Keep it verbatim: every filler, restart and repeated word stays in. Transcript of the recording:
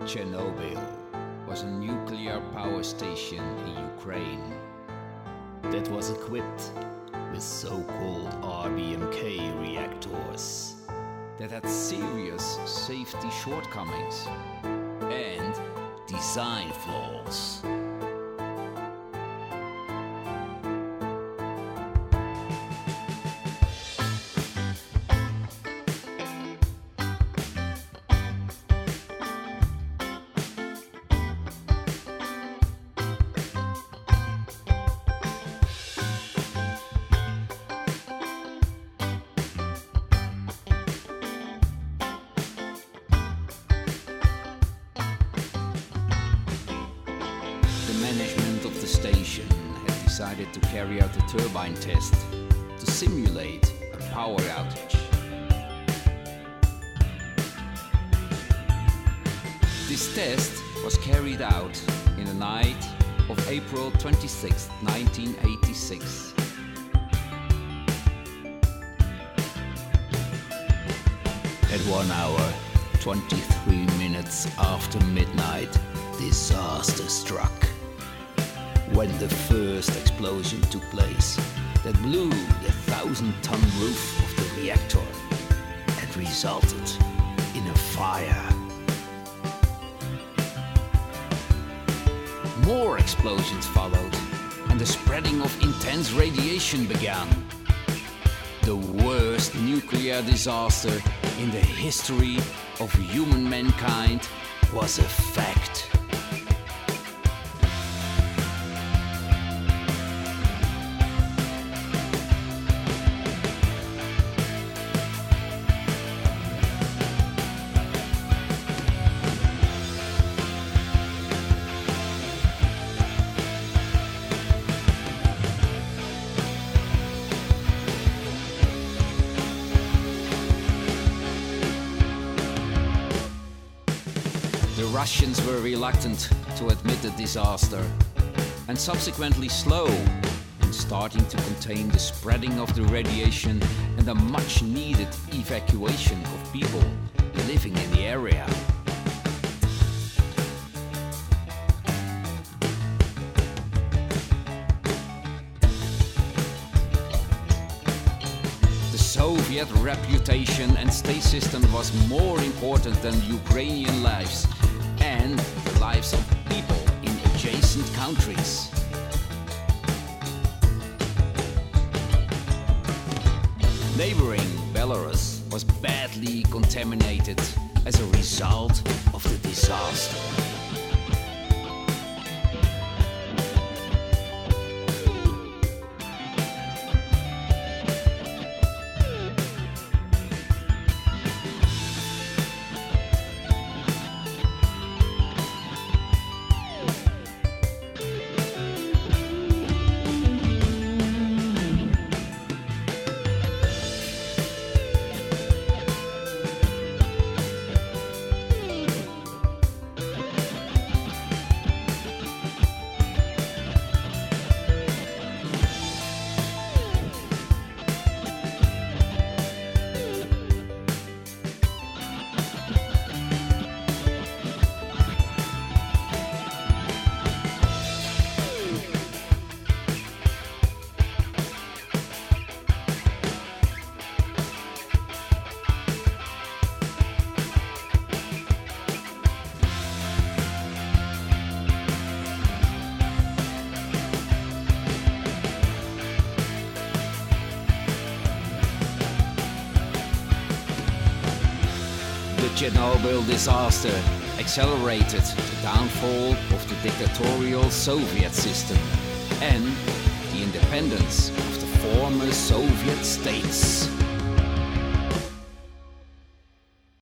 Chernobyl was a nuclear power station in Ukraine that was equipped with so-called R B M K reactors that had serious safety shortcomings and design flaws. The management of the station had decided to carry out a turbine test to simulate a power outage. This test was carried out in the night of April twenty-sixth, nineteen eighty-six. At one hour, twenty-three minutes after midnight, disaster struck. When the first explosion took place that blew the thousand-ton roof of the reactor and resulted in a fire. More explosions followed, and the spreading of intense radiation began. The worst nuclear disaster in the history of human mankind was a fact. The Russians were reluctant to admit the disaster and subsequently slow in starting to contain the spreading of the radiation and the much needed evacuation of people living in the area. The Soviet reputation and state system was more important than Ukrainian lives and the lives of people in adjacent countries. Neighboring Belarus was badly contaminated as a result of the disaster. The Chernobyl disaster accelerated the downfall of the dictatorial Soviet system and the independence of the former Soviet states.